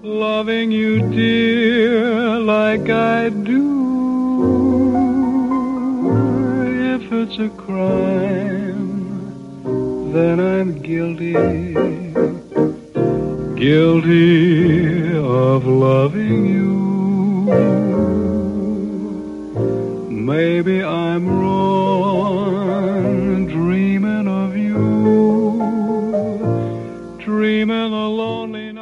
loving you, dear, like I do. If it's a crime, then I'm guilty, guilty of loving you. Maybe I'm wrong, dreaming of you, dreaming the loneliness